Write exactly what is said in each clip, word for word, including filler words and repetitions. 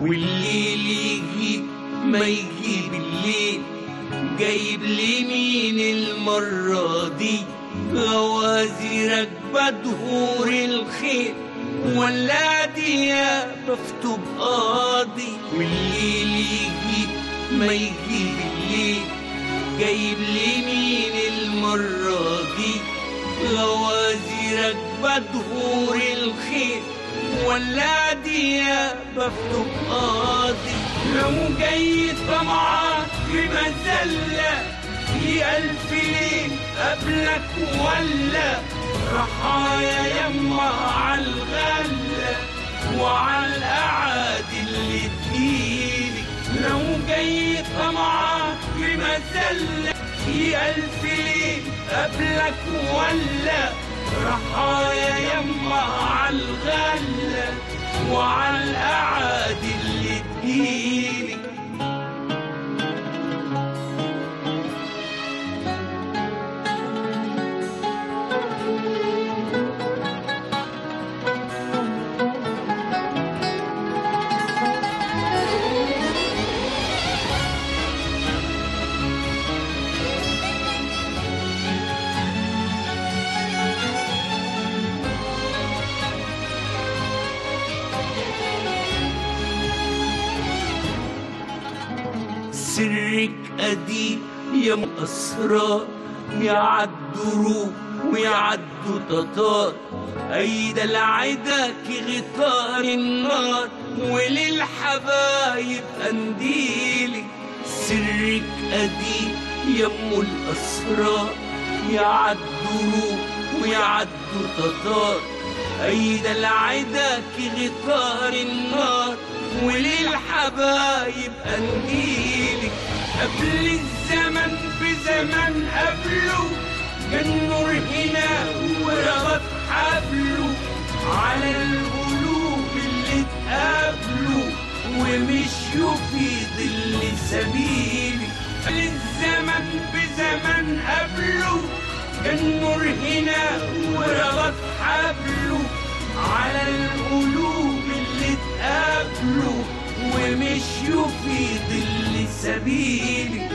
والليل يجيب ما يجيب الليل، جايب لي مين المرة دي؟ غوازي راكبة دهور الخيل، ولا دي يا بخته بقاضي. والليل يجيب ما يجيب الليل، جايب لي مين المرة دي؟ غوازي راكبة دهور الخيل، ولا دي يا بخته بقاضي. لو جاي طمعان في مذلة، في ألف ليل قبلك ولا رحايا يما عالغلة وعلى الأعادي اللي تجيلي. لو جاي طمعان في مذلة، في ألف ليل قبلك ولا رحايا يما عالغلة وعلى الأعادي اللي تجيلي. سرك قديم يا مأسرار، يعدوا ويعدوا تتار، أيدا العداك غطار النار وللحبايب قنديلي. سرك قديم يا ام الأسرار، يعدوا ويعدوا تتار، أيدا العداك غطار النار وللحبايب قنديلي. قبل الزمن بزمن قبله، كان نور هنا وربط حبله على القلوب اللي اتقابلوا ومشيوا في ظل سبيلي. قبل الزمن بزمن قبله، كان نور هنا وربط حبله على القلوب اللي اتقابلوا ومشيوا في ظل سبيلي.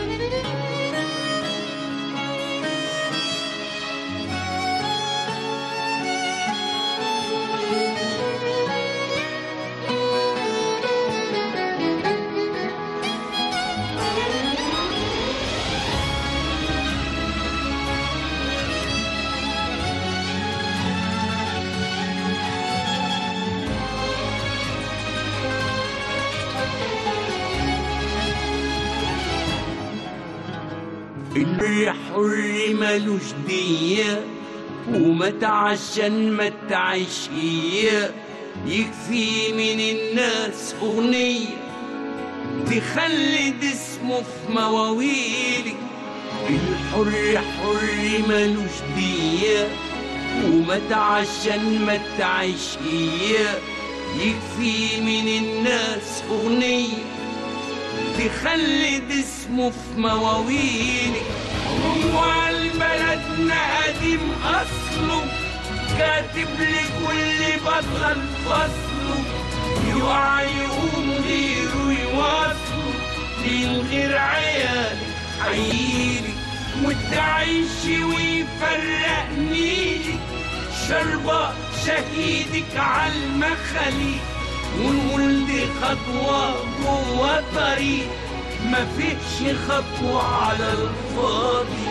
الحر حر مالوش دية، وما تعشان ما تعيشية، يكفي من الناس أغنية تخلد اسمه في مواويلي. الحر حر مالوش دية، وما تعشان ما تعيشية، يكفي من الناس أغنية تخلد اسمه في مواويلي. هو بلدنا قديم أصله، كاتب لكل بطل فصله، يوعى يقوم غيره يواصله، من غير عيالي حييلي وتعيش ويفرقني لي. شربة شهيدك عالمخاليق، ونقول دي خطوة جوه طريق، مفيش خطوة على الفاضي.